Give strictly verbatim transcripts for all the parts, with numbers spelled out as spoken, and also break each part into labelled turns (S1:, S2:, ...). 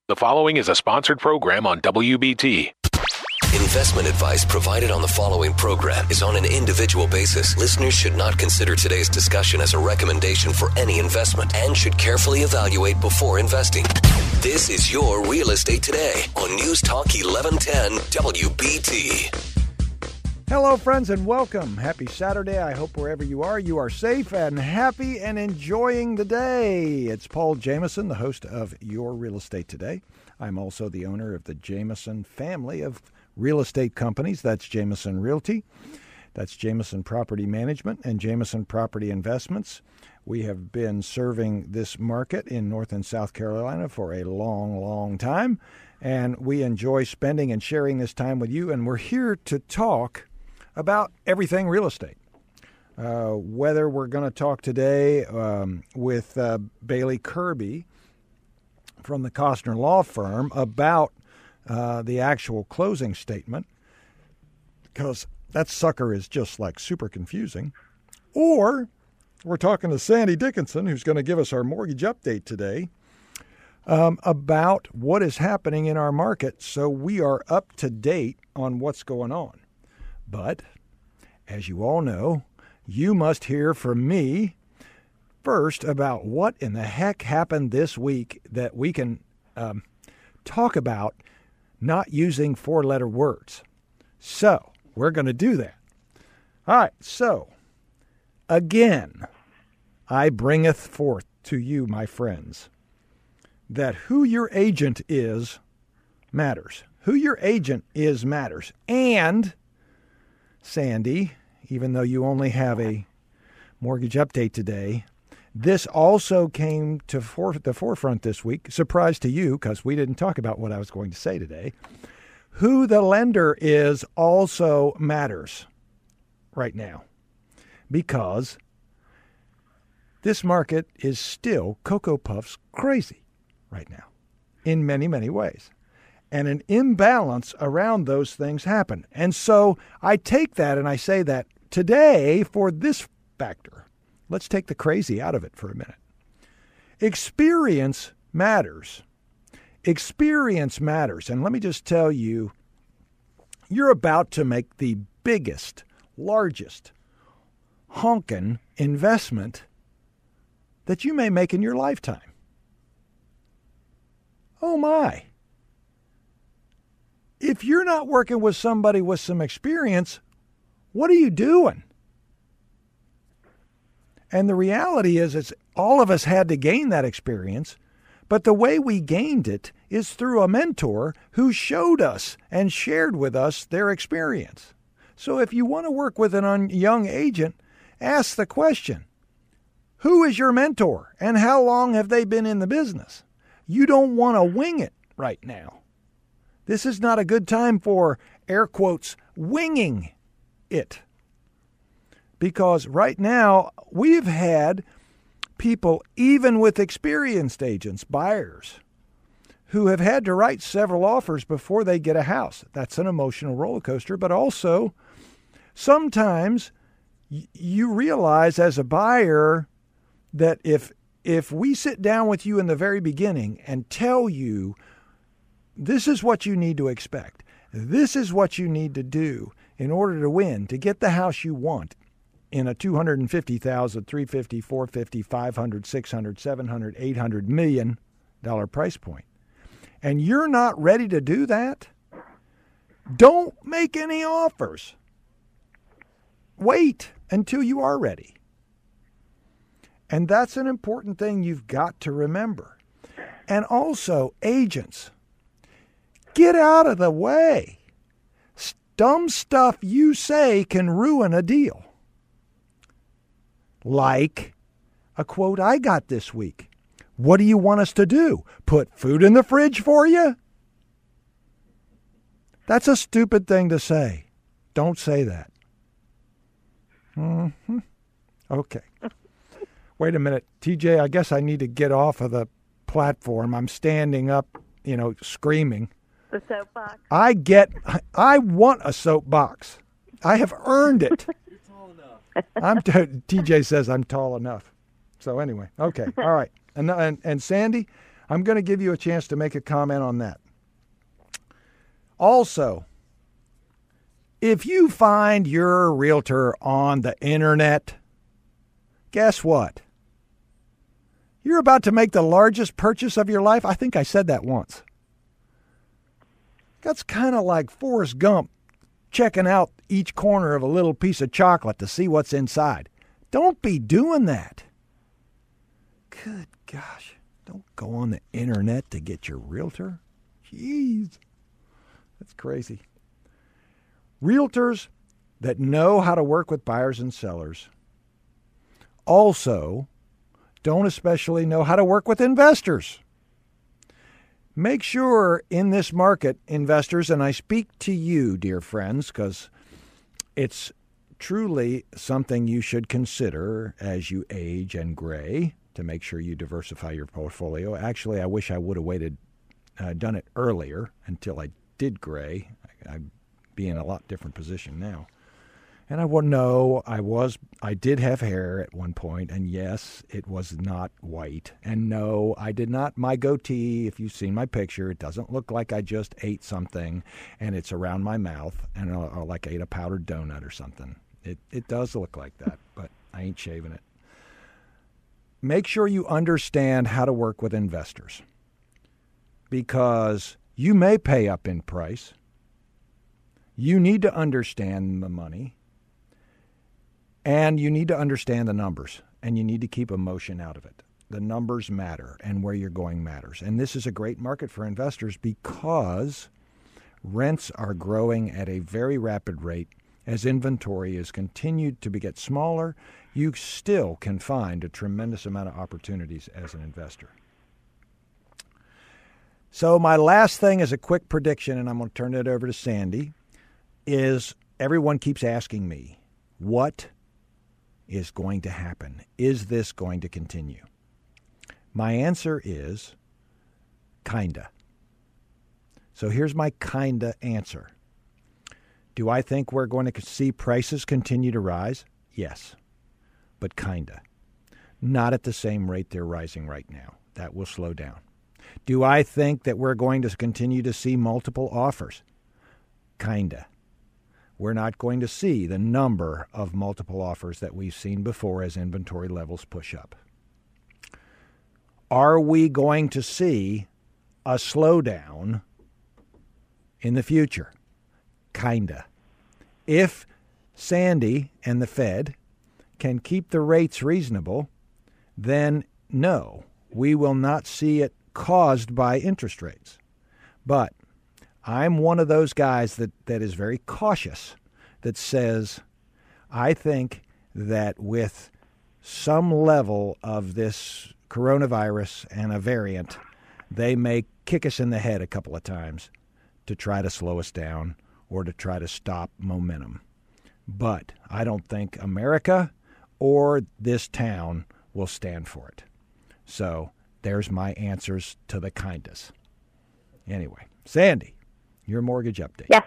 S1: The following is a sponsored program on W B T.
S2: Investment advice provided on the following program is on an individual basis. Listeners should not consider today's discussion as a recommendation for any investment and should carefully evaluate before investing. This is Your Real Estate Today on News Talk eleven ten W B T.
S3: Hello, friends, and welcome. Happy Saturday. I hope wherever you are, you are safe and happy and enjoying the day. It's Paul Jameson, the host of Your Real Estate Today. I'm also the owner of the Jameson family of real estate companies. That's Jameson Realty, that's Jameson Property Management, and Jameson Property Investments. We have been serving this market in North and South Carolina for a long, long time, and we enjoy spending and sharing this time with you, and we're here to talk about everything real estate. Uh, whether we're going to talk today um, with uh, Bailey Kirby from the Costner Law Firm about uh, the actual closing statement, because that sucker is just like super confusing, or we're talking to Sandy Dickinson, who's going to give us our mortgage update today, um, about what is happening in our market so we are up to date on what's going on. But, as you all know, you must hear from me first about what in the heck happened this week that we can um, talk about not using four-letter words. So, we're going to do that. All right, so, again, I bringeth forth to you, my friends, that who your agent is matters. Who your agent is matters. And Sandy, even though you only have a mortgage update today, this also came to for- the forefront this week. Surprise to you, because we didn't talk about what I was going to say today. Who the lender is also matters right now, because this market is still Cocoa Puffs crazy right now in many, many ways. And an imbalance around those things happen. And so I take that and I say that today for this factor. Let's take the crazy out of it for a minute. Experience matters. Experience matters. And let me just tell you, you're about to make the biggest, largest honkin' investment that you may make in your lifetime. Oh my. If you're not working with somebody with some experience, what are you doing? And the reality is, it's all of us had to gain that experience, but the way we gained it is through a mentor who showed us and shared with us their experience. So if you want to work with a un- young agent, ask the question, who is your mentor and how long have they been in the business? You don't want to wing it right now. This is not a good time for, air quotes, winging it. Because right now, we've had people, even with experienced agents, buyers, who have had to write several offers before they get a house. That's an emotional roller coaster. But also, sometimes y- you realize as a buyer that if if we sit down with you in the very beginning and tell you, this is what you need to expect, this is what you need to do in order to win, to get the house you want in a two hundred fifty thousand dollars, three hundred fifty thousand dollars, four hundred fifty thousand dollars, five hundred thousand dollars, six hundred thousand dollars, seven hundred thousand dollars, eight hundred million dollars price point, and you're not ready to do that, don't make any offers. Wait until you are ready. And that's an important thing you've got to remember. And also, agents, get out of the way. Dumb stuff you say can ruin a deal. Like a quote I got this week. What do you want us to do? Put food in the fridge for you? That's a stupid thing to say. Don't say that. Mm-hmm. Okay. Wait a minute. T J, I guess I need to get off of the platform. I'm standing up, you know, screaming.
S4: The soapbox.
S3: I get, I want a soapbox. I have earned it. You're tall enough. I'm t- T J says I'm tall enough. So anyway, okay, all right. And, and and Sandy, I'm going to give you a chance to make a comment on that. Also, if you find your realtor on the internet, guess what? You're about to make the largest purchase of your life. I think I said that once. That's kind of like Forrest Gump checking out each corner of a little piece of chocolate to see what's inside. Don't be doing that. Good gosh. Don't go on the internet to get your realtor. Jeez. That's crazy. Realtors that know how to work with buyers and sellers also don't especially know how to work with investors. Make sure in this market, investors, and I speak to you, dear friends, because it's truly something you should consider as you age and gray to make sure you diversify your portfolio. Actually, I wish I would have waited, uh, done it earlier until I did gray. I, I'd be in a lot different position now. And I will know I was, I did have hair at one point, and yes, it was not white. And no, I did not, my goatee, if you've seen my picture, it doesn't look like I just ate something and it's around my mouth and or, or like I ate a powdered donut or something. It it does look like that, but I ain't shaving it. Make sure you understand how to work with investors, because you may pay up in price. You need to understand the money. And you need to understand the numbers, and you need to keep emotion out of it. The numbers matter, and where you're going matters. And this is a great market for investors because rents are growing at a very rapid rate. As inventory is continued to get smaller, you still can find a tremendous amount of opportunities as an investor. So my last thing is a quick prediction, and I'm going to turn it over to Sandy, is everyone keeps asking me, what is going to happen? Is this going to continue? My answer is kinda. So here's my kinda answer. Do I think we're going to see prices continue to rise? Yes, but kinda. Not at the same rate they're rising right now. That will slow down. Do I think that we're going to continue to see multiple offers? Kinda. We're not going to see the number of multiple offers that we've seen before as inventory levels push up. Are we going to see a slowdown in the future? Kinda. If Sandy and the Fed can keep the rates reasonable, then no, we will not see it caused by interest rates. But I'm one of those guys that, that is very cautious, that says, I think that with some level of this coronavirus and a variant, they may kick us in the head a couple of times to try to slow us down or to try to stop momentum. But I don't think America or this town will stand for it. So there's my answers to the kindest. Anyway, Sandy, your mortgage update.
S4: Yes.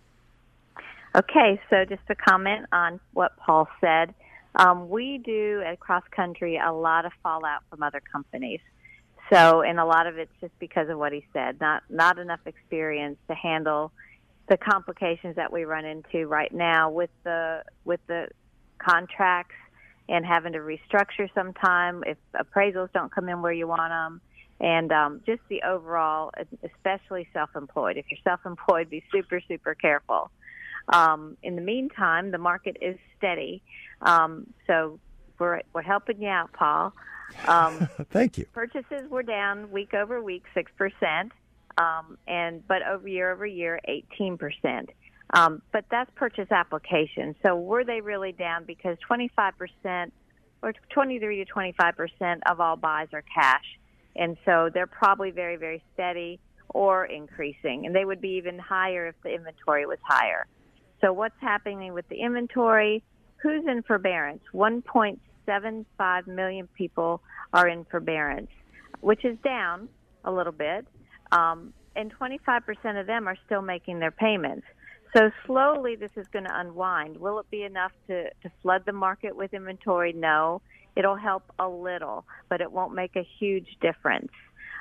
S4: Okay, so just to comment on what Paul said, um, we do at Cross Country a lot of fallout from other companies. So, and a lot of it's just because of what he said, not not enough experience to handle the complications that we run into right now with the with the contracts and having to restructure sometime if appraisals don't come in where you want them. And um, just the overall, especially self-employed. If you're self-employed, be super, super careful. Um, in the meantime, the market is steady. Um, so we're we're helping you out, Paul. Um,
S3: Thank you.
S4: Purchases were down week over week, six percent, um, and but over year over year, eighteen percent. Um, but that's purchase applications. So were they really down? Because twenty-five percent or twenty-three to twenty-five percent of all buys are cash. And so they're probably very, very steady or increasing. And they would be even higher if the inventory was higher. So what's happening with the inventory? Who's in forbearance? one point seven five million people are in forbearance, which is down a little bit. Um, and twenty-five percent of them are still making their payments. So slowly this is going to unwind. Will it be enough to, to flood the market with inventory? No. It'll help a little, but it won't make a huge difference.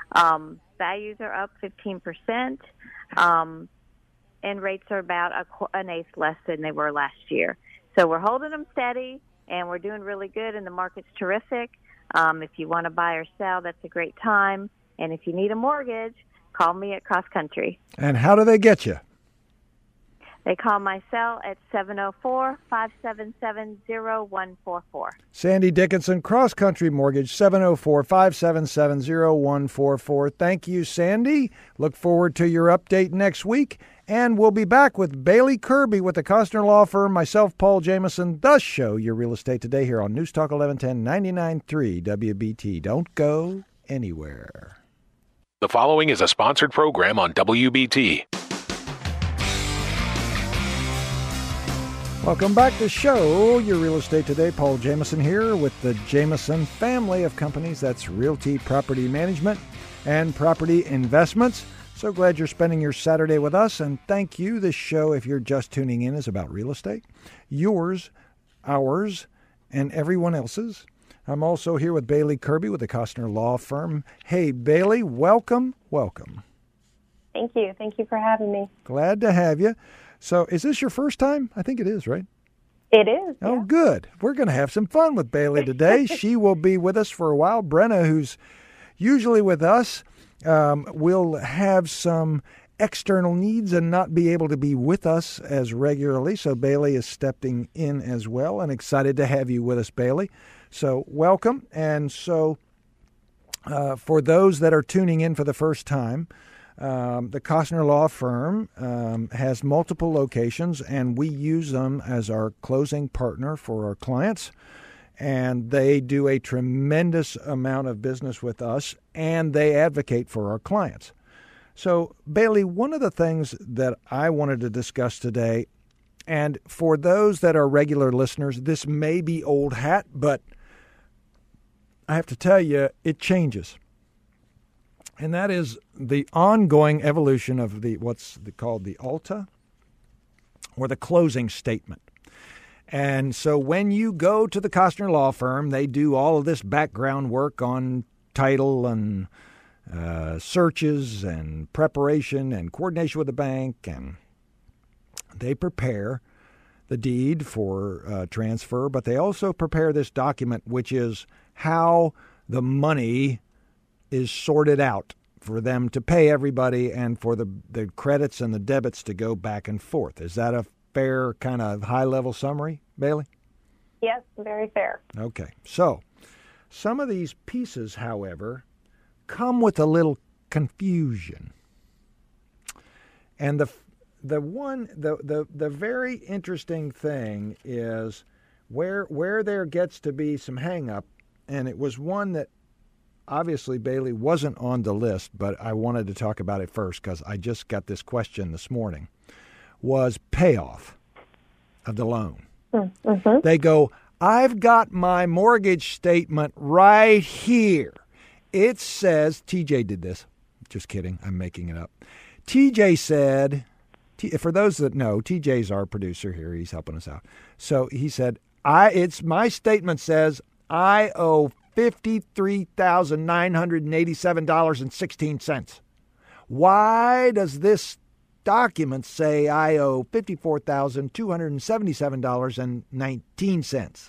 S4: Um, values are up fifteen percent, um, and rates are about a, qu- an eighth less than they were last year. So we're holding them steady, and we're doing really good, and the market's terrific. Um, if you want to buy or sell, that's a great time. And if you need a mortgage, call me at Cross Country.
S3: And how do they get you?
S4: They call my cell at seven oh four, five seven seven, oh one four four.
S3: Sandy Dickinson, Cross Country Mortgage, seven oh four, five seven seven, oh one four four. Thank you, Sandy. Look forward to your update next week. And we'll be back with Bailey Kirby with the Costner Law Firm, myself, Paul Jameson, the show, Your Real Estate Today, here on News Talk eleven ten, ninety-nine point three W B T. Don't go anywhere.
S1: The following is a sponsored program on W B T.
S3: Welcome back to the show, Your Real Estate Today. Paul Jameson here with the Jameson family of companies. That's Realty Property Management and Property Investments. So glad you're spending your Saturday with us, and thank you. This show, if you're just tuning in, is about real estate. Yours, ours, and everyone else's. I'm also here with Bailey Kirby with the Costner Law Firm. Hey, Bailey, welcome, welcome.
S5: Thank you. Thank you for having me.
S3: Glad to have you. So is this your first time? I think it is, right?
S5: It is.
S3: Oh,
S5: yeah.
S3: good. We're going to have some fun with Bailey today. She will be with us for a while. Brenna, who's usually with us, um, will have some external needs and not be able to be with us as regularly. So Bailey is stepping in as well, and excited to have you with us, Bailey. So welcome. And so uh, for those that are tuning in for the first time, Um, the Costner Law Firm um, has multiple locations, and we use them as our closing partner for our clients. And they do a tremendous amount of business with us, and they advocate for our clients. So, Bailey, one of the things that I wanted to discuss today, and for those that are regular listeners, this may be old hat, but I have to tell you, it changes. And that is the ongoing evolution of the what's called the A L T A, or the closing statement. And so when you go to the Costner Law Firm, they do all of this background work on title and uh, searches and preparation and coordination with the bank, and they prepare the deed for uh, transfer, but they also prepare this document, which is how the money is sorted out for them to pay everybody and for the, the credits and the debits to go back and forth. Is that a fair kind of high-level summary, Bailey?
S5: Yes, very fair.
S3: Okay. So some of these pieces, however, come with a little confusion. And the the one the the, the very interesting thing is where where there gets to be some hang-up, and it was one that obviously, Bailey, wasn't on the list, but I wanted to talk about it first because I just got this question this morning, was payoff of the loan.
S5: Mm-hmm.
S3: They go, I've got my mortgage statement right here. It says, T J did this. Just kidding. I'm making it up. T J said, T, for those that know, T J's our producer here. He's helping us out. So he said, I. It's my statement says I owe fifty-three thousand nine hundred eighty-seven dollars and sixteen cents. Why does this document say I owe fifty-four thousand two hundred seventy-seven dollars and nineteen cents?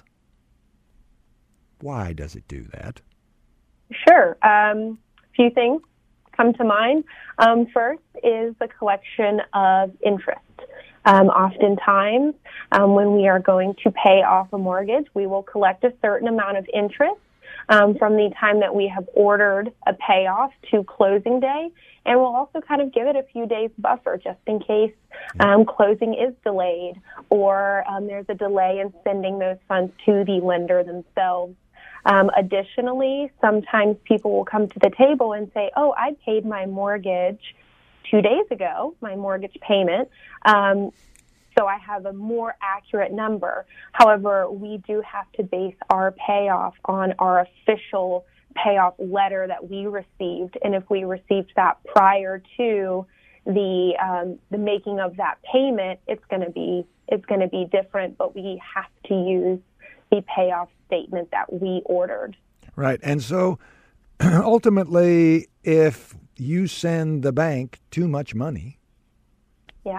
S3: Why does it do that?
S5: Sure. Um, a few things come to mind. Um, first is the collection of interest. Um, oftentimes, um, when we are going to pay off a mortgage, we will collect a certain amount of interest Um, from the time that we have ordered a payoff to closing day. And we'll also kind of give it a few days buffer just in case um, closing is delayed or um, there's a delay in sending those funds to the lender themselves. Um, additionally, sometimes people will come to the table and say, oh, I paid my mortgage two days ago, my mortgage payment. Um, So I have a more accurate number. However, we do have to base our payoff on our official payoff letter that we received. And if we received that prior to the um, the making of that payment, it's going to be it's going to be different. But we have to use the payoff statement that we ordered.
S3: Right, and so ultimately, if you send the bank too much money?
S5: Yeah.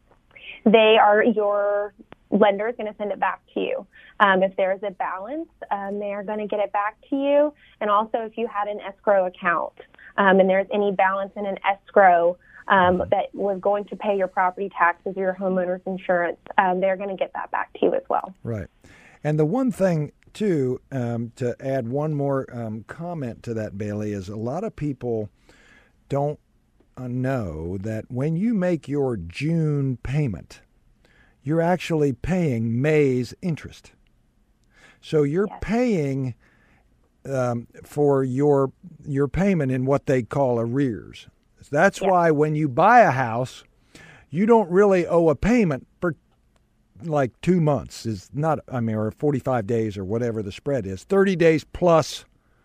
S5: They are, your lender is going to send it back to you. Um, if there is a balance, um, they are going to get it back to you. And also if you had an escrow account um, and there's any balance in an escrow um, that was going to pay your property taxes or your homeowner's insurance, um, they're going to get that back to you as well.
S3: Right. And the one thing, too, um, to add one more um, comment to that, Bailey, is a lot of people don't uh, know that when you make your June payment, you're actually paying May's interest. So you're yes. paying um, for your your payment in what they call arrears. That's yes. why when you buy a house, you don't really owe a payment for like two months. Is not, I mean, or forty-five days or whatever the spread is. thirty days plus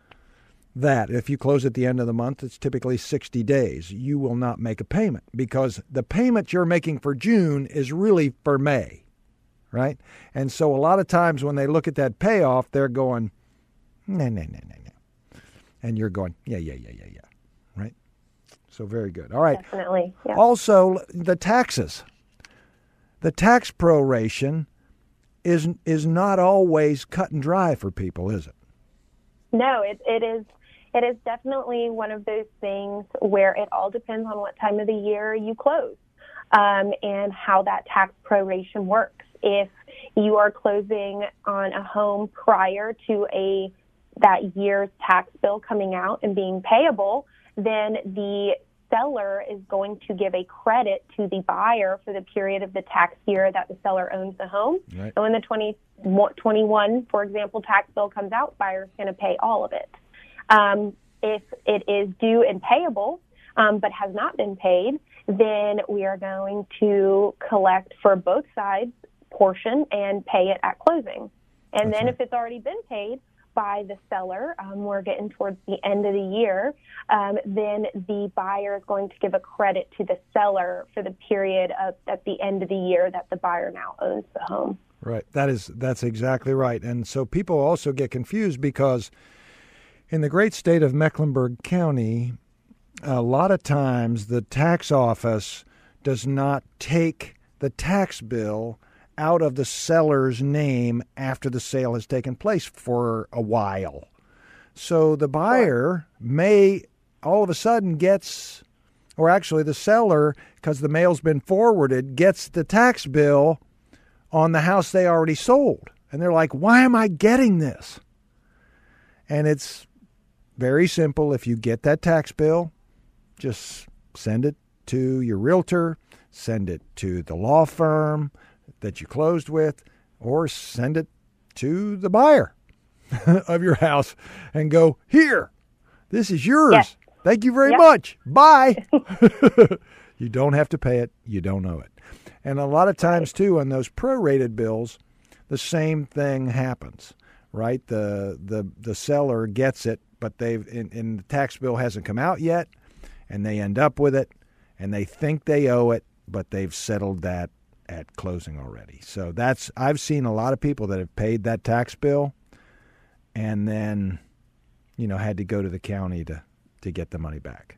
S3: that. If you close at the end of the month, it's typically sixty days. You will not make a payment because the payment you're making for June is really for May, right? And so a lot of times when they look at that payoff, they're going, no, no, no, no, no. And you're going, yeah, yeah, yeah, yeah, yeah, right? So very good. All right.
S5: Definitely. Yeah.
S3: Also, the taxes. The tax proration is is not always cut and dry for people, is it?
S5: No, it, it is. It is definitely one of those things where it all depends on what time of the year you close um, and how that tax proration works. If you are closing on a home prior to a that year's tax bill coming out and being payable, then the seller is going to give a credit to the buyer for the period of the tax year that the seller owns the home. Right. And when the twenty twenty-one, for example, tax bill comes out, buyer's going to pay all of it. Um, if it is due and payable, um, but has not been paid, then we are going to collect for both sides portion and pay it at closing. And That's then right. if it's already been paid by the seller, um, we're getting towards the end of the year, um, then the buyer is going to give a credit to the seller for the period of at the end of the year that the buyer now owns the home.
S3: Right. That is that's exactly right. And so people also get confused because in the great state of Mecklenburg County, a lot of times the tax office does not take the tax bill out of the seller's name after the sale has taken place for a while. So the buyer may all of a sudden gets, or actually the seller, because the mail's been forwarded, gets the tax bill on the house they already sold. And they're like, why am I getting this? And it's very simple. If you get that tax bill, just send it to your realtor, send it to the law firm that you closed with, or send it to the buyer of your house and go, here, this is yours. Yes. Thank you very yep. much. Bye. You don't have to pay it. You don't owe it. And a lot of times, too, on those prorated bills, the same thing happens, right? The the, the seller gets it, but they've and, and the tax bill hasn't come out yet, and they end up with it, and they think they owe it, but they've settled that at closing already. So that's, I've seen a lot of people that have paid that tax bill and then, you know, had to go to the county to, to get the money back.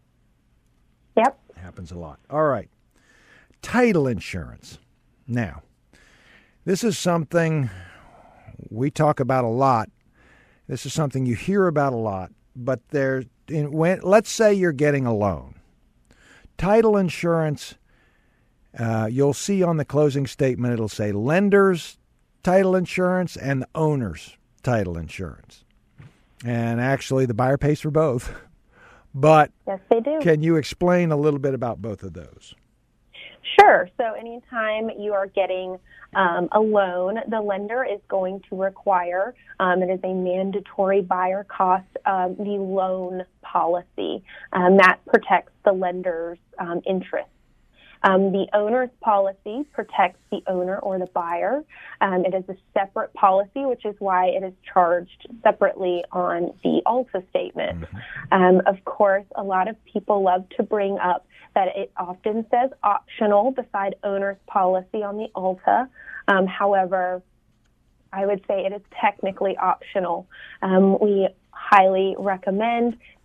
S5: Yep.
S3: It happens a lot. All right. Title insurance. Now, this is something we talk about a lot. This is something you hear about a lot, but there, in, when, let's say you're getting a loan. Title insurance, Uh, you'll see on the closing statement, it'll say lender's title insurance and the owner's title insurance. And actually, the buyer pays for both. But
S5: yes, they do.
S3: Can you explain a little bit about both of those?
S5: Sure. So anytime you are getting um, a loan, the lender is going to require, um, it is a mandatory buyer cost of the loan policy. Um, that protects the lender's um, interest. Um, the owner's policy protects the owner or the buyer. Um, it is a separate policy, which is why it is charged separately on the ALTA statement. Mm-hmm. Um, of course, a lot of people love to bring up that it often says optional beside owner's policy on the ALTA. Um, however, I would say it is technically optional. Um, we highly recommend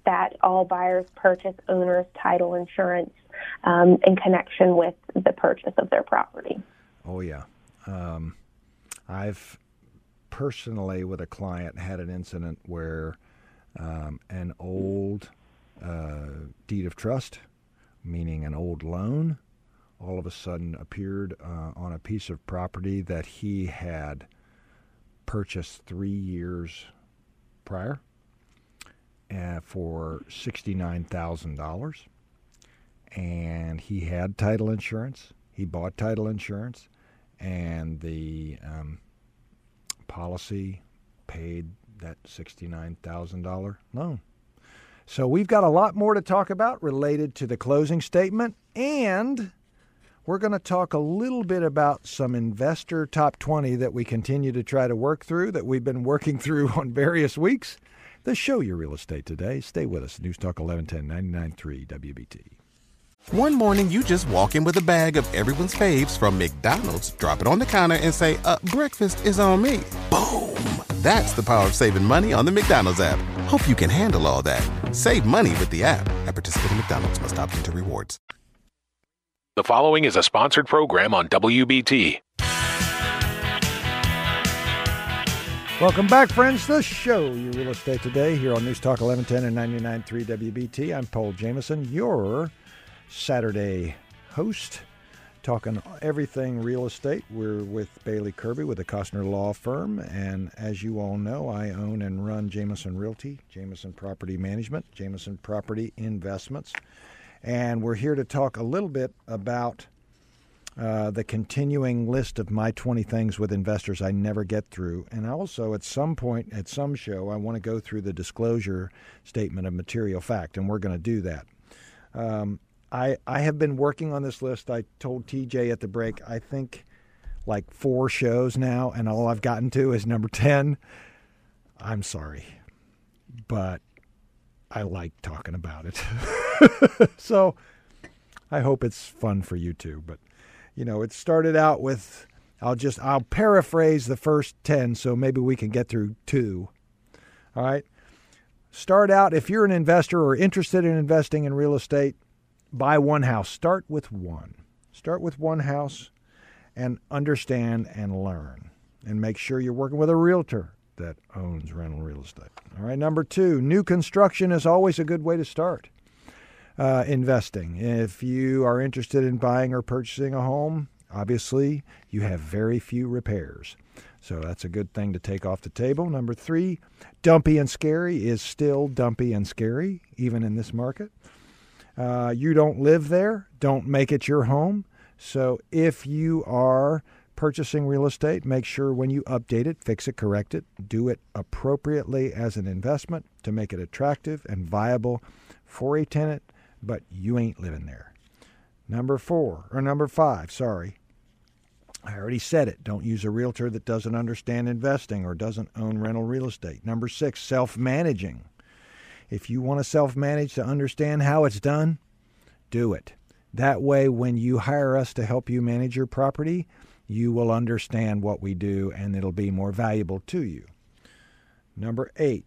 S5: that all buyers purchase owner's title insurance um, in connection with the purchase of their property.
S3: Oh, yeah. Um, I've personally, with a client, had an incident where um, an old uh, deed of trust, meaning an old loan, all of a sudden appeared uh, on a piece of property that he had purchased three years prior uh, for sixty-nine thousand dollars. And he had title insurance. He bought title insurance, and the um, policy paid that sixty-nine thousand dollars loan. So we've got a lot more to talk about related to the closing statement, and we're going to talk a little bit about some investor top twenty that we continue to try to work through, that we've been working through on various weeks. The Show Your Real Estate Today. Stay with us. News Talk eleven ten, ninety-nine point three W B T.
S6: One morning, you just walk in with a bag of everyone's faves from McDonald's, drop it on the counter, and say, uh, breakfast is on me. Boom! That's the power of saving money on the McDonald's app. Hope you can handle all that. Save money with the app. At participating McDonald's, must opt into rewards.
S1: The following is a sponsored program on W B T.
S3: Welcome back, friends. The Show Your Real Estate Today here on News Talk eleven ten and ninety-nine point three W B T. I'm Paul Jameson, your Saturday host, talking everything real estate. We're with Bailey Kirby with the Costner Law Firm, and as you all know, I own and run Jameson Realty, Jameson Property Management, Jameson Property Investments, and we're here to talk a little bit about uh, the continuing list of my twenty things with investors I never get through, and also at some point, at some show, I want to go through the disclosure statement of material fact, and we're going to do that. Um, I, I have been working on this list. I told T J at the break, I think like four shows now, and all I've gotten to is number ten. I'm sorry, but I like talking about it. So I hope it's fun for you too. But, you know, it started out with, I'll just, I'll paraphrase the first ten, so maybe we can get through two. All right. Start out, if you're an investor or interested in investing in real estate, buy one house. Start with one. Start with one house and understand and learn. And make sure you're working with a realtor that owns rental real estate. All right, number two, new construction is always a good way to start uh, investing. If you are interested in buying or purchasing a home, obviously you have very few repairs. So that's a good thing to take off the table. Number three, dumpy and scary is still dumpy and scary, even in this market. Uh, you don't live there, don't make it your home. So if you are purchasing real estate, make sure when you update it, fix it, correct it, do it appropriately as an investment to make it attractive and viable for a tenant, but you ain't living there. Number four, or number five, sorry. I already said it. Don't use a realtor that doesn't understand investing or doesn't own rental real estate. Number six, self-managing. If you want to self-manage to understand how it's done, do it. That way, when you hire us to help you manage your property, you will understand what we do and it'll be more valuable to you. Number eight,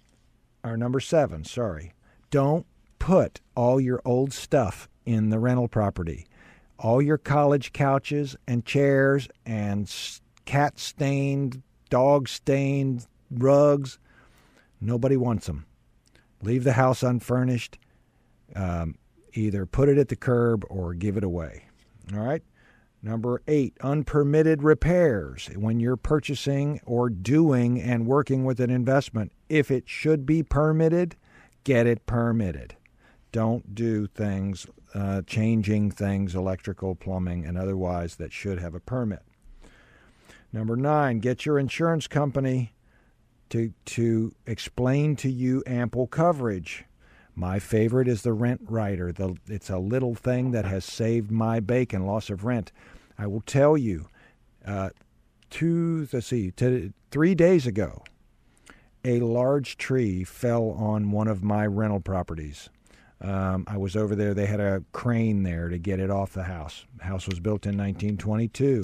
S3: or number seven, sorry. Don't put all your old stuff in the rental property. All your college couches and chairs and cat-stained, dog-stained rugs, nobody wants them. Leave the house unfurnished. Um, either put it at the curb or give it away. All right? Number eight, unpermitted repairs. When you're purchasing or doing and working with an investment, if it should be permitted, get it permitted. Don't do things, uh, changing things, electrical, plumbing, and otherwise that should have a permit. Number nine, get your insurance company to to explain to you ample coverage. My favorite is the rent rider. The, it's a little thing that has saved my bacon, loss of rent. I will tell you, uh, two, let's see, to, three days ago, a large tree fell on one of my rental properties. Um, I was over there. They had a crane there to get it off the house. The house was built in nineteen twenty-two.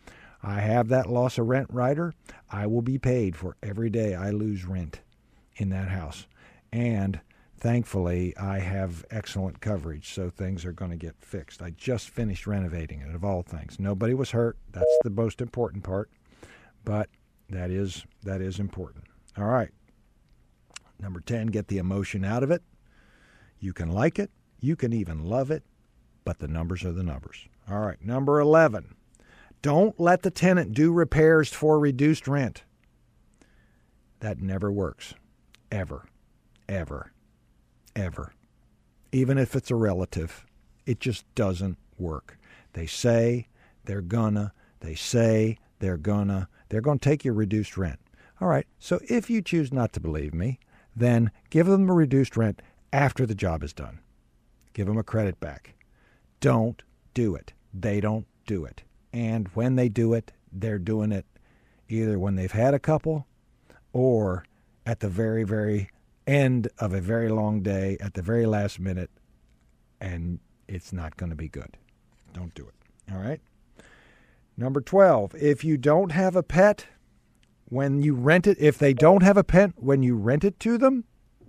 S3: I have that loss of rent rider. I will be paid for every day I lose rent in that house. And thankfully, I have excellent coverage, so things are going to get fixed. I just finished renovating it, of all things. Nobody was hurt. That's the most important part, but that is that is important. All right. Number ten, get the emotion out of it. You can like it. You can even love it, but the numbers are the numbers. All right. Number eleven, don't let the tenant do repairs for reduced rent. That never works. Ever. Ever. Ever. Even if it's a relative, it just doesn't work. They say they're gonna. They say they're gonna. They're going to take your reduced rent. All right. So if you choose not to believe me, then give them a reduced rent after the job is done. Give them a credit back. Don't do it. They don't do it. And when they do it, they're doing it either when they've had a couple or at the very, very end of a very long day, at the very last minute, and it's not going to be good. Don't do it. All right? Number twelve, if you don't have a pet when you rent it, if they don't have a pet when you rent it to them,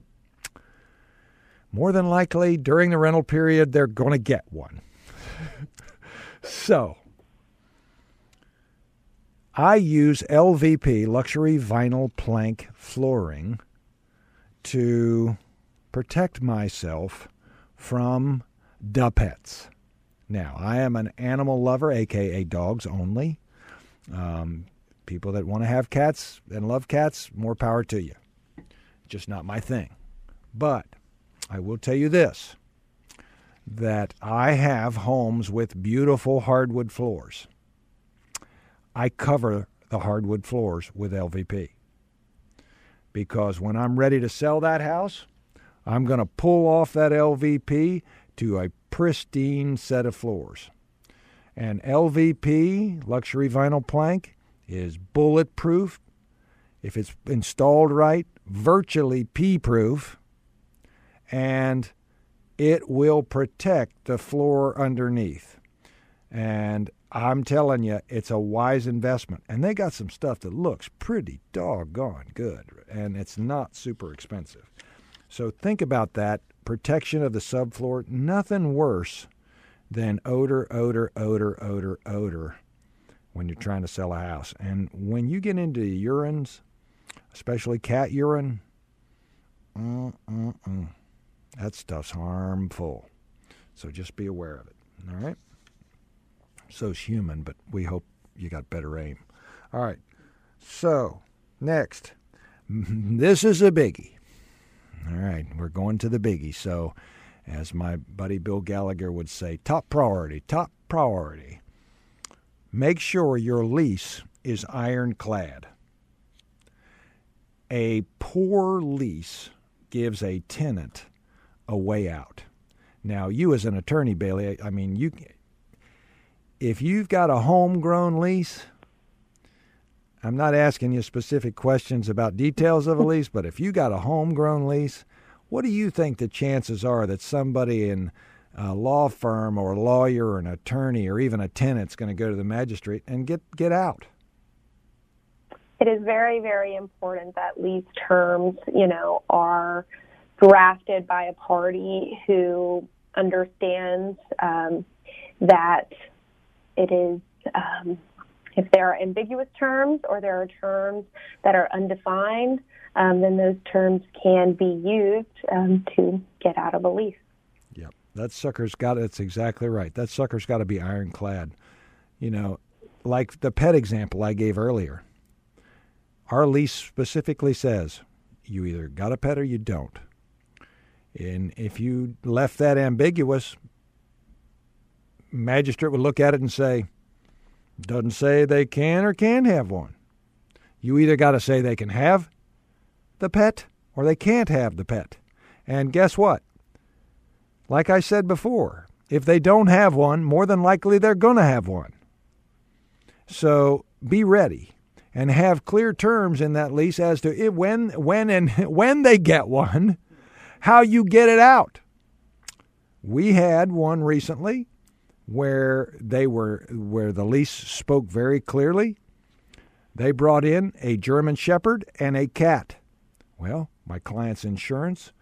S3: more than likely during the rental period, they're going to get one. So, I use L V P, luxury vinyl plank flooring, to protect myself from the pets. Now, I am an animal lover, a k a dogs only. Um, people that want to have cats and love cats, more power to you. Just not my thing. But I will tell you this, that I have homes with beautiful hardwood floors. I cover the hardwood floors with L V P. Because when I'm ready to sell that house, I'm going to pull off that L V P to a pristine set of floors. And L V P, luxury vinyl plank, is bulletproof. If it's installed right, virtually pea-proof. And it will protect the floor underneath. And I'm telling you, it's a wise investment. And they got some stuff that looks pretty doggone good, and it's not super expensive. So think about that. Protection of the subfloor, nothing worse than odor, odor, odor, odor, odor when you're trying to sell a house. And when you get into urines, especially cat urine, mm-mm-mm, that stuff's harmful. So just be aware of it, all right? So's human, but we hope you got better aim. All right. So, next. This is a biggie. All right. We're going to the biggie. So, as my buddy Bill Gallagher would say, top priority, top priority. Make sure your lease is ironclad. A poor lease gives a tenant a way out. Now, you as an attorney, Bailey, I mean, you... If you've got a homegrown lease, I'm not asking you specific questions about details of a lease, but if you got a homegrown lease, what do you think the chances are that somebody in a law firm or a lawyer or an attorney or even a tenant's going to go to the magistrate and get, get out?
S5: It is very, very important that lease terms, you know, are drafted by a party who understands um, that it is, um, if there are ambiguous terms or there are terms that are undefined, um, then those terms can be used um, to get out of a lease.
S3: Yep, that sucker's got, that's exactly right. That sucker's got to be ironclad. You know, like the pet example I gave earlier. Our lease specifically says you either got a pet or you don't. And if you left that ambiguous, magistrate would look at it and say, doesn't say they can or can't have one. You either got to say they can have the pet or they can't have the pet. And guess what? Like I said before, if they don't have one, more than likely they're going to have one. So be ready and have clear terms in that lease as to it, when, when, and when they get one, how you get it out. We had one recently where they were where the lease spoke very clearly. They brought in a German Shepherd and a cat. Well, my client's insurance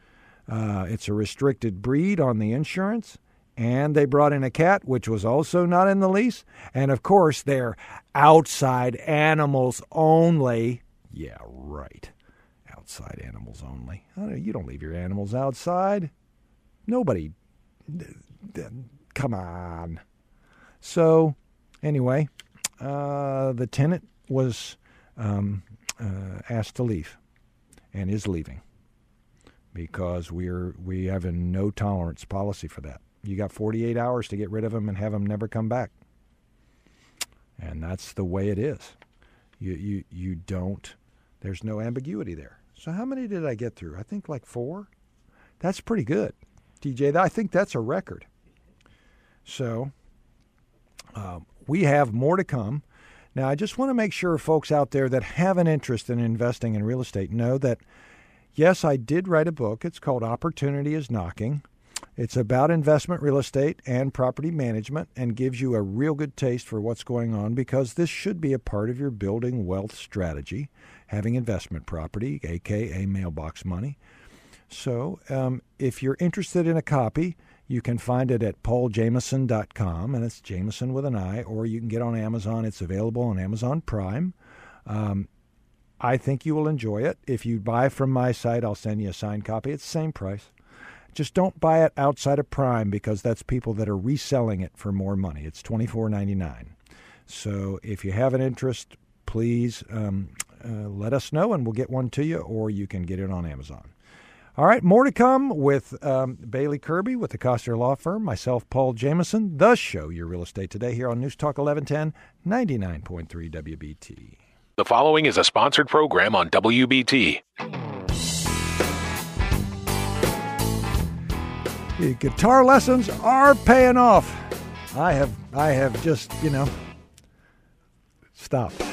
S3: Uh, it's a restricted breed on the insurance. And they brought in a cat, which was also not in the lease. And, of course, they're outside animals only. Yeah, right. Outside animals only. You don't leave your animals outside. Nobody. Come on. So, anyway, uh, the tenant was um, uh, asked to leave and is leaving because we're we have a no tolerance policy for that. You got forty-eight hours to get rid of them and have them never come back. And that's the way it is. You you you don't, there's no ambiguity there. So how many did I get through? I think like four. That's pretty good, T J. I think that's a record. So um, we have more to come. Now, I just want to make sure folks out there that have an interest in investing in real estate know that, yes, I did write a book. It's called Opportunity is Knocking. It's about investment real estate and property management and gives you a real good taste for what's going on because this should be a part of your building wealth strategy, having investment property, a k a mailbox money. So um, if you're interested in a copy, you can find it at paul jameson dot com, and it's Jameson with an I, or you can get on Amazon. It's available on Amazon Prime. Um, I think you will enjoy it. If you buy from my site, I'll send you a signed copy. It's the same price. Just don't buy it outside of Prime because that's people that are reselling it for more money. It's twenty-four ninety-nine. So if you have an interest, please um, uh, let us know and we'll get one to you, or you can get it on Amazon. All right, more to come with um, Bailey Kirby with the Costner Law Firm, myself, Paul Jameson, the show, Your Real Estate Today, here on News Talk eleven ten, ninety-nine point three W B T.
S1: The following is a sponsored program on W B T.
S3: The guitar lessons are paying off. I have, I have just, you know, stopped.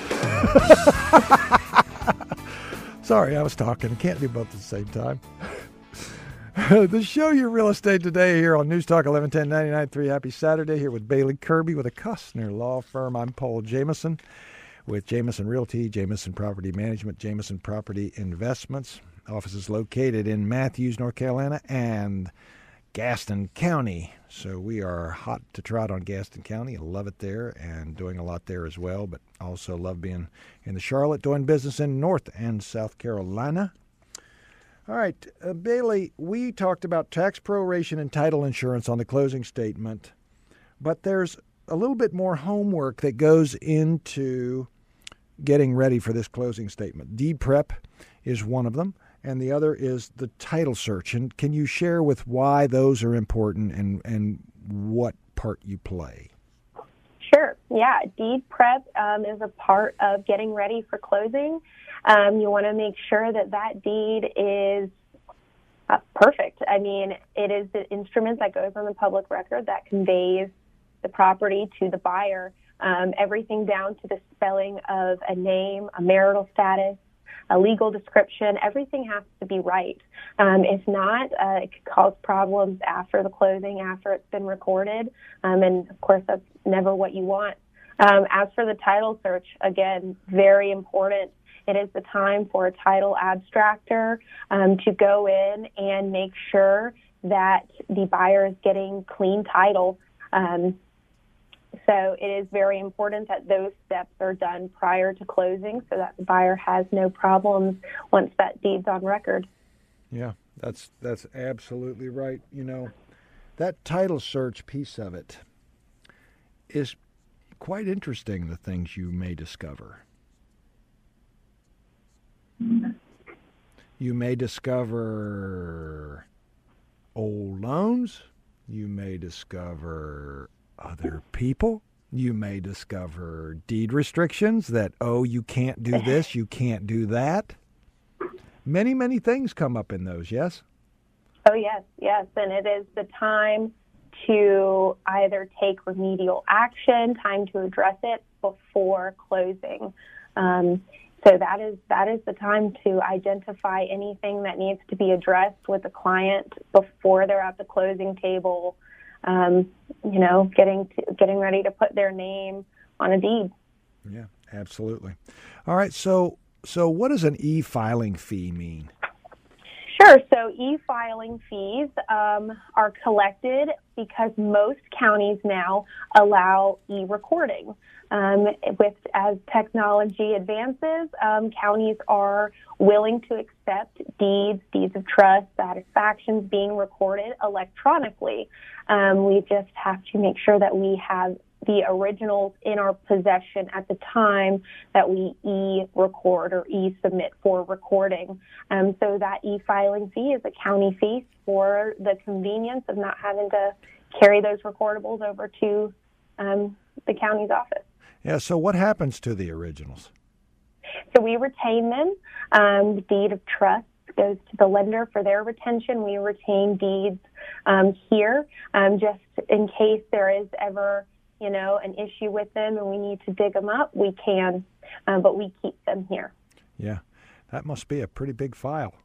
S3: Sorry, I was talking. I can't do both at the same time. The show, Your Real Estate Today, here on News Talk eleven ten, ninety-nine point three. Happy Saturday, here with Bailey Kirby with the Costner Law Firm. I'm Paul Jameson with Jameson Realty, Jameson Property Management, Jameson Property Investments. Office is located in Matthews, North Carolina, and Gaston County. So we are hot to trot on Gaston County. I love it there and doing a lot there as well, but also love being in the Charlotte, doing business in North and South Carolina. All right, uh, Bailey, we talked about tax proration and title insurance on the closing statement, but there's a little bit more homework that goes into getting ready for this closing statement. Deed prep is one of them, and the other is the title search. And can you share with why those are important and, and what part you play?
S5: Sure. Yeah. Deed prep um, is a part of getting ready for closing. Um, you want to make sure that that deed is uh, perfect. I mean, it is the instrument that goes on the public record that conveys the property to the buyer. Um, everything down to the spelling of a name, a marital status, a legal description, everything has to be right. Um, if not, uh, it could cause problems after the closing, after it's been recorded. Um, and, of course, that's never what you want. Um, as for the title search, again, very important. It is the time for a title abstractor um, to go in and make sure that the buyer is getting clean title. Um, So it is very important that those steps are done prior to closing so that the buyer has no problems once that deed's on record.
S3: Yeah, that's that's absolutely right. You know, that title search piece of it is quite interesting, the things you may discover. You may discover old loans. You may discover other people. You may discover deed restrictions that, oh, you can't do this, you can't do that. Many, many things come up in those, yes?
S5: Oh, yes, yes. And it is the time to either take remedial action, time to address it before closing. Um, so that is that is the time to identify anything that needs to be addressed with the client before they're at the closing table. Um, you know, getting to, getting ready to put their name on a deed.
S3: Yeah, absolutely. All right, so so what does an e-filing fee mean?
S5: Sure. So e-filing fees um, are collected because most counties now allow e-recording. Um, with as technology advances, um, counties are willing to accept deeds, deeds of trust, satisfactions being recorded electronically. Um, we just have to make sure that we have the originals in our possession at the time that we e-record or e-submit for recording. Um, so that e-filing fee is a county fee for the convenience of not having to carry those recordables over to um, the county's office.
S3: Yeah, so what happens to the originals?
S5: So we retain them. Um, the deed of trust goes to the lender for their retention. We retain deeds um, here um, just in case there is ever, you know, an issue with them and we need to dig them up, we can, um, but we keep them here.
S3: Yeah, that must be a pretty big file.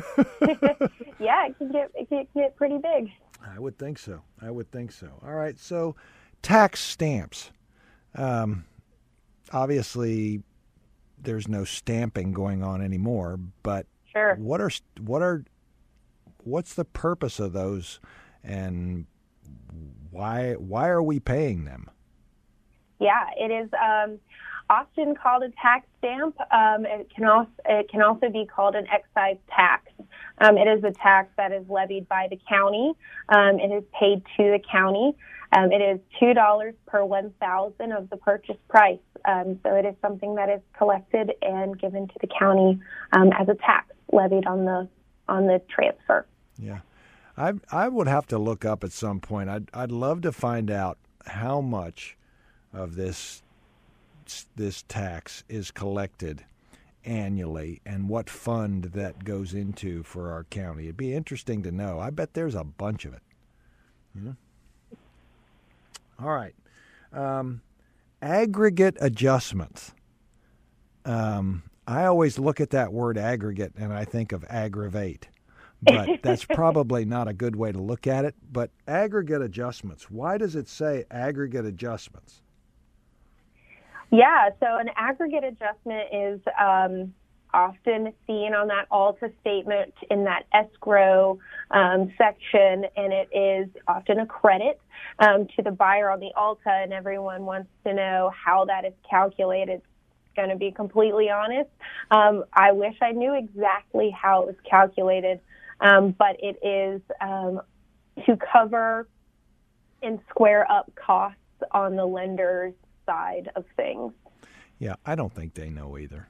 S5: Yeah, it can get it can get pretty big.
S3: I would think so. I would think so. All right, so tax stamps. Um, obviously, there's no stamping going on anymore, but
S5: sure.
S3: What are what are what's the purpose of those, and why why are we paying them?
S5: Yeah, it is um, often called a tax stamp. Um, it can also it can also be called an excise tax. Um, it is a tax that is levied by the county. Um, it is paid to the county. Um, it is two dollars per one thousand of the purchase price. Um, so it is something that is collected and given to the county um, as a tax levied on the on the transfer.
S3: Yeah, I I would have to look up at some point. I'd I'd love to find out how much of this this tax is collected annually and what fund that goes into for our county. It'd be interesting to know. I bet there's a bunch of it. You know? All right. Um, aggregate adjustments. Um, I always look at that word aggregate and I think of aggravate, but that's probably not a good way to look at it. But aggregate adjustments, why does it say aggregate adjustments?
S5: Yeah, so an aggregate adjustment is um, often seen on that ALTA statement in that escrow um, section, and it is often a credit um, to the buyer on the ALTA, and everyone wants to know how that is calculated. Going to be completely honest, um, I wish I knew exactly how it was calculated, um, but it is um, to cover and square up costs on the lender's side of things.
S3: Yeah, I don't think they know either.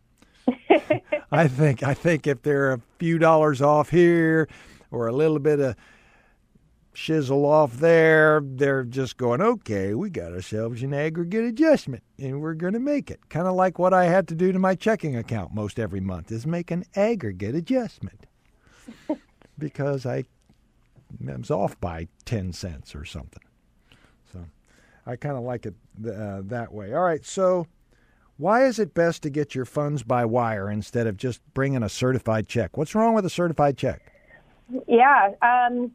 S3: I think I think if they're a few dollars off here or a little bit of shizzle off there, they're just going, okay, we got ourselves an aggregate adjustment and we're going to make it. Kind of like what I had to do to my checking account most every month is make an aggregate adjustment because I, I was off by ten cents or something. So I kind of like it uh, that way. All right, so why is it best to get your funds by wire instead of just bringing a certified check? What's wrong with a certified check?
S5: Yeah, um,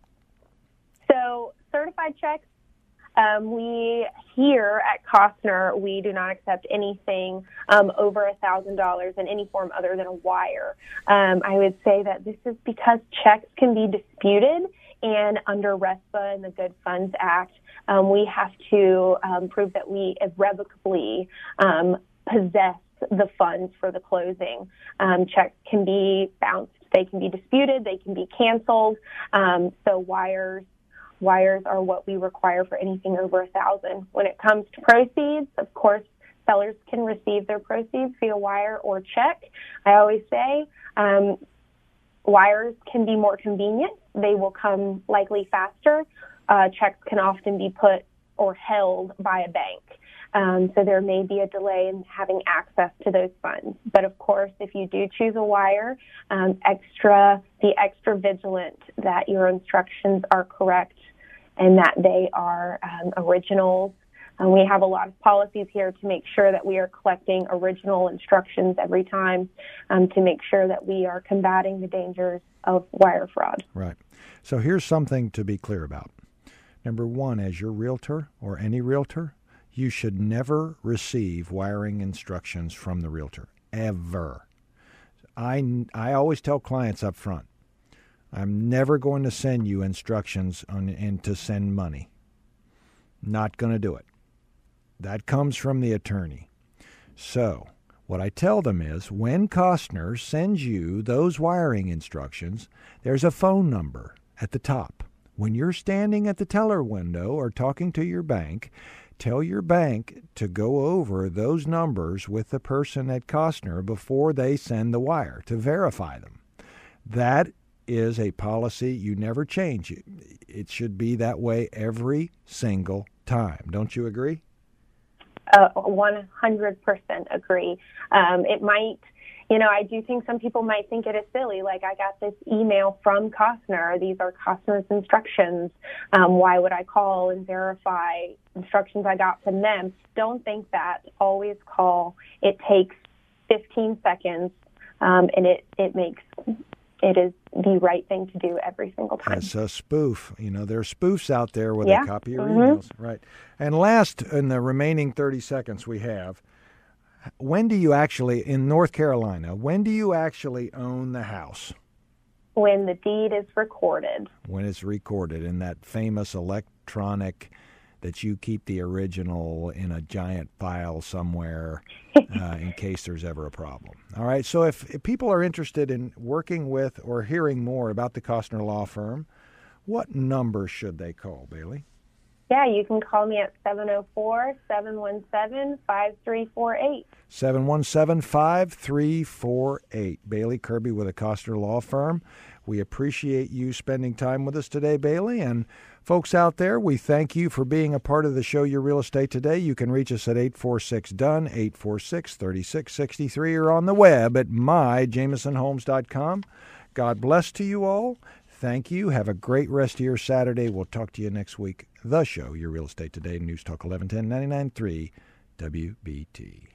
S5: so certified checks, um, we here at Costner, we do not accept anything um, over one thousand dollars in any form other than a wire. Um, I would say that this is because checks can be disputed, and under RESPA and the Good Funds Act, um, we have to um, prove that we irrevocably um, possess the funds for the closing. Um, checks can be bounced, they can be disputed, they can be canceled. Um, so wires wires are what we require for anything over a thousand. When it comes to proceeds, of course, sellers can receive their proceeds via wire or check. I always say um, wires can be more convenient. They will come likely faster. Uh, checks can often be put or held by a bank. Um, so there may be a delay in having access to those funds. But of course, if you do choose a wire, um, extra, be extra vigilant that your instructions are correct and that they are um, originals. Um, we have a lot of policies here to make sure that we are collecting original instructions every time um, to make sure that we are combating the dangers of wire fraud.
S3: Right. So here's something to be clear about. Number one, as your realtor or any realtor, you should never receive wiring instructions from the realtor, ever. I, I always tell clients up front, I'm never going to send you instructions on and to send money. Not going to do it. That comes from the attorney. So what I tell them is when Costner sends you those wiring instructions, there's a phone number at the top. When you're standing at the teller window or talking to your bank, tell your bank to go over those numbers with the person at Costner before they send the wire to verify them. That is a policy you never change. It should be that way every single time. Don't you agree?
S5: Uh, one hundred percent agree. Um, it might, you know, I do think some people might think it is silly. Like, I got this email from Costner. These are Costner's instructions. Um, why would I call and verify instructions I got from them? Don't think that. Always call. It takes fifteen seconds, um, and it, it makes it is the right thing to do every single time.
S3: It's a spoof. You know, there are spoofs out there where
S5: yeah.
S3: they copy your
S5: mm-hmm.
S3: emails. Right. And last, in the remaining thirty seconds we have, when do you actually, in North Carolina, when do you actually own the house?
S5: When the deed is recorded.
S3: When it's recorded in that famous electronic that you keep the original in a giant file somewhere uh, in case there's ever a problem. All right, so if, if people are interested in working with or hearing more about the Costner Law Firm, what number should they call, Bailey?
S5: Yeah, you can call me at seven oh four, seven one seven, five three four eight.
S3: seven one seven, five three four eight. Bailey Kirby with the Costner Law Firm. We appreciate you spending time with us today, Bailey. And folks out there, we thank you for being a part of the show, Your Real Estate Today. You can reach us at eight four six D U N, eight four six, three six six three, or on the web at my jameson homes dot com. God bless to you all. Thank you. Have a great rest of your Saturday. We'll talk to you next week. The show, Your Real Estate Today, News Talk eleven ten, ninety-nine point three W B T.